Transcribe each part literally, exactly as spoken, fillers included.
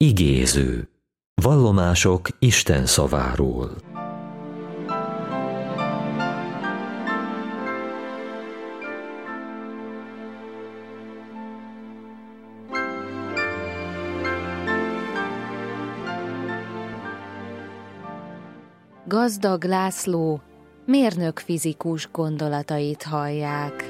Igéző. Vallomások Isten szaváról. Gazdag László mérnök fizikus gondolatait hallják.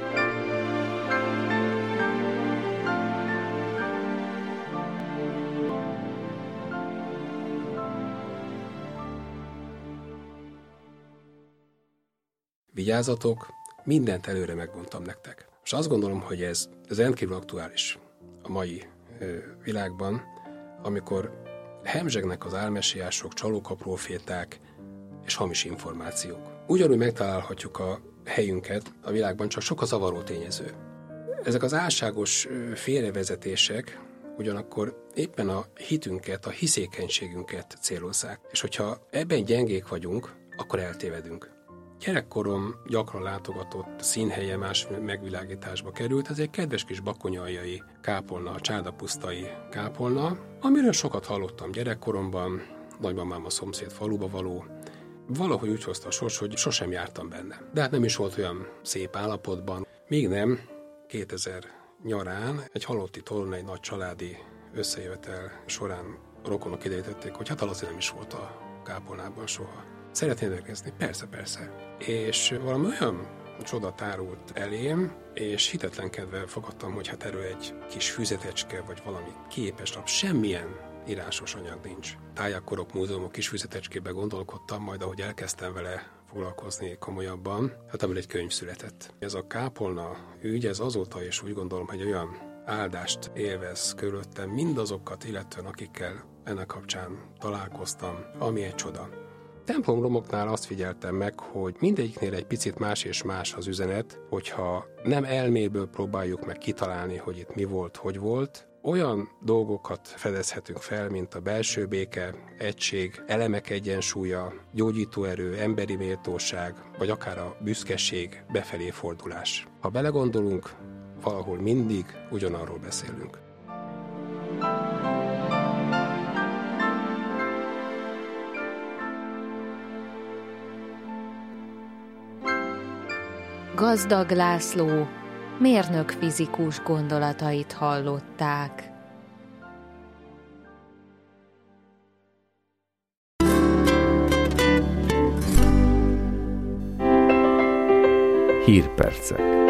Vigyázzatok, mindent előre megmondtam nektek. És azt gondolom, hogy ez, ez rendkívül aktuális a mai ö, világban, amikor hemzsegnek az álmesiások, csalókapróféták és hamis információk. Ugyanúgy megtalálhatjuk a helyünket a világban, csak sok a zavaró tényező. Ezek az álságos félrevezetések ugyanakkor éppen a hitünket, a hiszékenységünket célozzák. És hogyha ebben gyengék vagyunk, akkor eltévedünk. Gyerekkorom gyakran látogatott színhelye más megvilágításba került, ez egy kedves kis bakonyaljai kápolna, a csárdapusztai kápolna, amiről sokat hallottam gyerekkoromban, nagymamám a szomszéd faluba való. Valahogy úgy hozta a sors, hogy sosem jártam benne. De hát nem is volt olyan szép állapotban. Még nem, kétezer nyarán egy halotti torna, egy nagy családi összejövetel során a rokonok idejtették, hogy hát valószínűleg nem is volt a kápolnában soha. Szeretnél nézni? Persze, persze. És valami olyan csoda tárult elém, és hitetlenkedve fogadtam, hogy hát erről egy kis füzetecske, vagy valami képeslap, semmilyen írásos anyag nincs. Tájakkorok, múzeumok kis füzetecskébe gondolkodtam, majd ahogy elkezdtem vele foglalkozni komolyabban, hát ebből egy könyv született. Ez a kápolna ügy, ez azóta is úgy gondolom, hogy olyan áldást élvez körülöttem mindazokat, illetően akikkel ennek kapcsán találkoztam, ami egy csoda. Templomromoknál azt figyeltem meg, hogy mindegyiknél egy picit más és más az üzenet, hogyha nem elméből próbáljuk meg kitalálni, hogy itt mi volt, hogy volt, olyan dolgokat fedezhetünk fel, mint a belső béke, egység, elemek egyensúlya, gyógyítóerő, emberi méltóság, vagy akár a büszkeség, befelé fordulás. Ha belegondolunk, valahol mindig ugyanarról beszélünk. Gazdag László mérnök fizikus gondolatait hallották. Hírpercek.